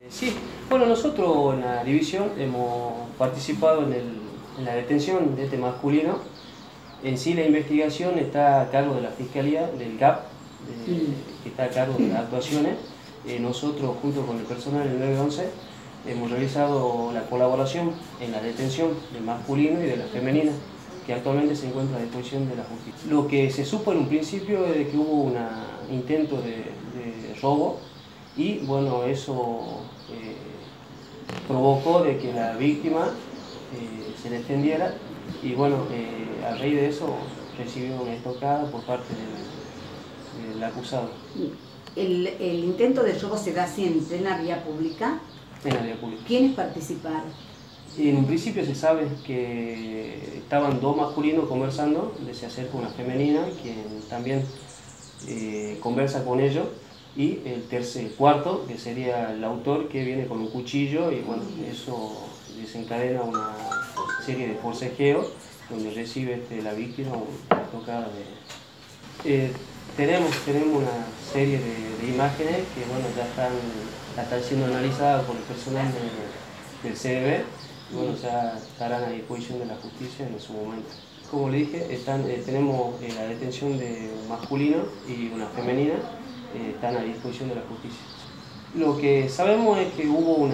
Sí, bueno, nosotros en la división hemos participado en la detención de este masculino. En sí la investigación está a cargo de la Fiscalía, del GAP, que está a cargo de las actuaciones. Nosotros, junto con el personal del 911, hemos realizado la colaboración en la detención del masculino y de la femenina, que actualmente se encuentra a disposición de la justicia. Lo que se supo en un principio es que hubo un intento de robo y bueno, eso provocó de que la víctima se defendiera y bueno, a raíz de eso recibió una estocada por parte del acusado. El intento de robo se da así en plena vía pública. En la vía pública. ¿Quiénes participaron? En un principio se sabe que estaban dos masculinos conversando, se acerca una femenina quien también conversa con ellos, y el cuarto, que sería el autor, que viene con un cuchillo y bueno, eso desencadena una serie de forcejeos donde recibe la víctima una tocada de... tenemos una serie de imágenes que bueno, ya están siendo analizadas por el personal del CDB y bueno, ya estarán a disposición de la justicia en su momento. Como le dije, tenemos la detención de un masculino y una femenina, están a disposición de la justicia. Lo que sabemos es que hubo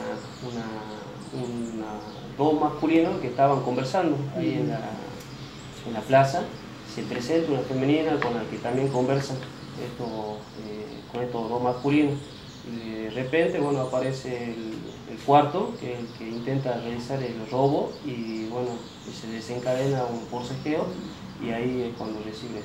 dos masculinos que estaban conversando ahí en la plaza. Se presenta una femenina con la que también conversan con estos dos masculinos. Y de repente bueno, aparece el cuarto, que es el que intenta realizar el robo, y bueno, se desencadena un forcejeo y ahí es cuando recibe